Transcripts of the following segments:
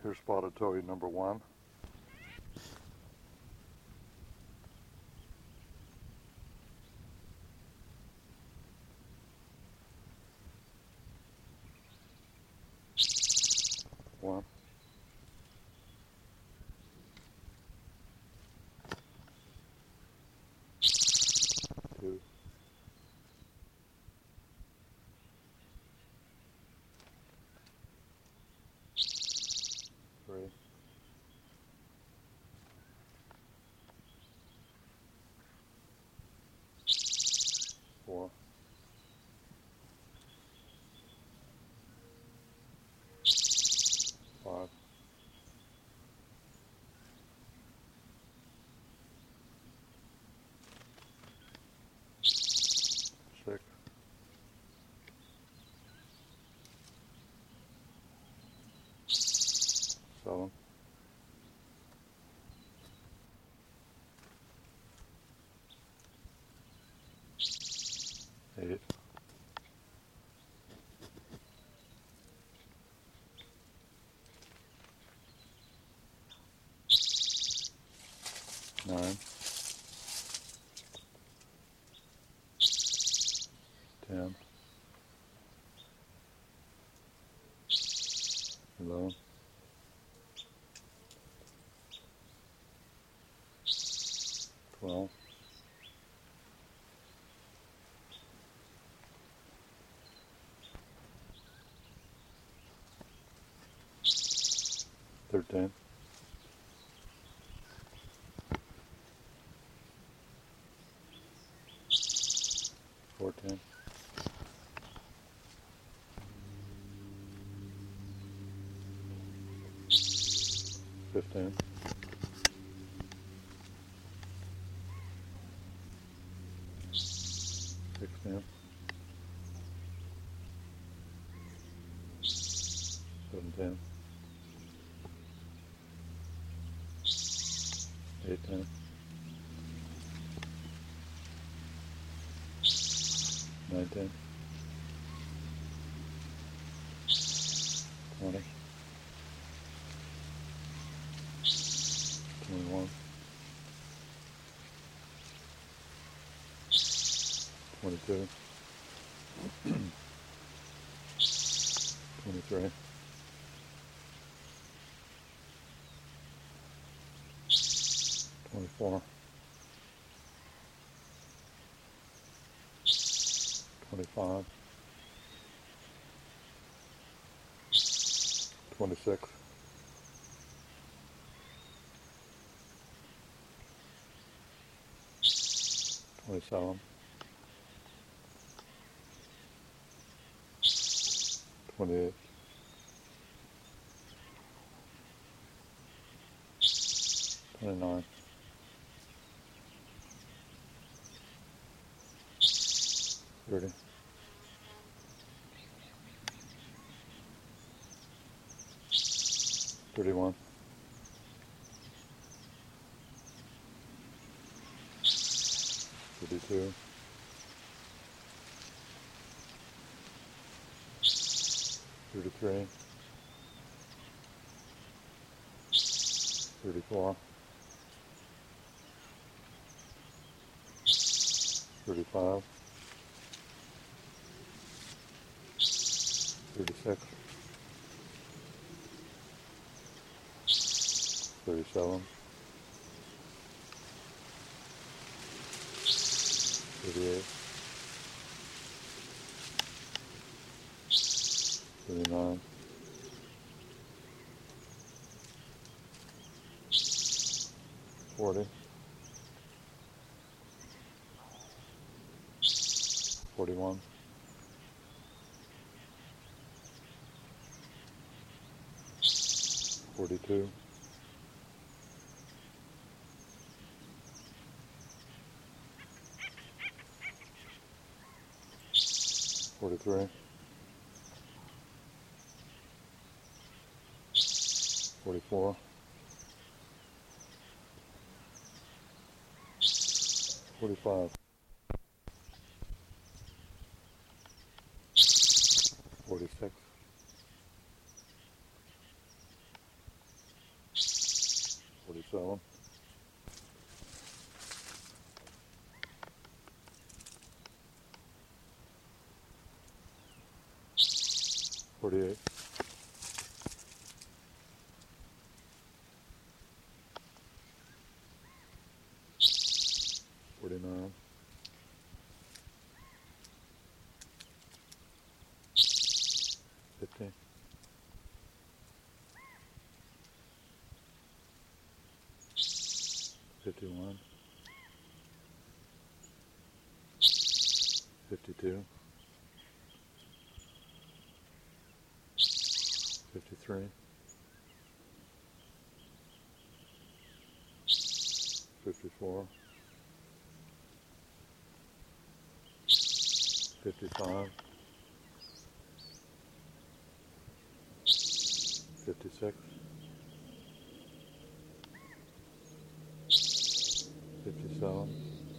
Here's spotted towhee number 1. One, two, three, four, five, six, seven, 8, 9, 10, 11, 12, 13, 14, 15, 16, 17, 18, 19, 20, 21, 22, 23, 24, 25, 26, 27, 28, 29, 30, 31, 32, 33, 34, 35, 36, 37, 38, 39, 40, 41, 42, 43, 44, 45, 46, 47, 48, 49, 50, 51, 52, 53, 54, 55, 56, 57,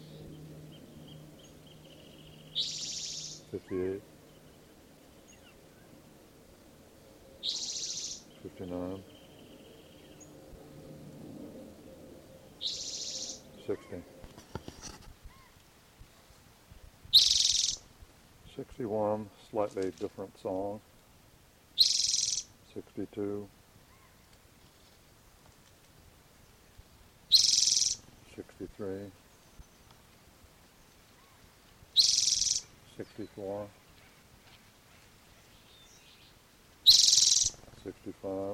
58, 59, 60, 61, slightly different song, 62, 63, 64, 65,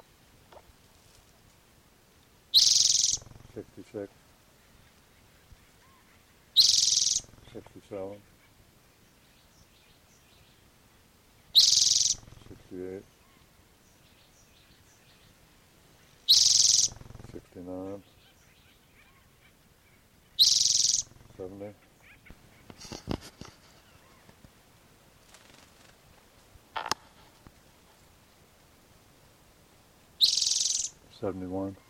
66, 67, 68, 69, 70, 71,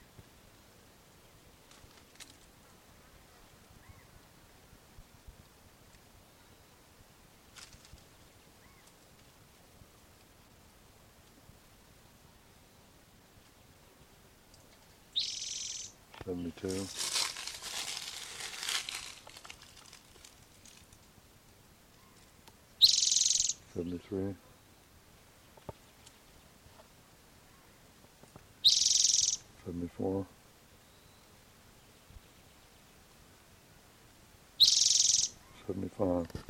72, 73, 74, 75.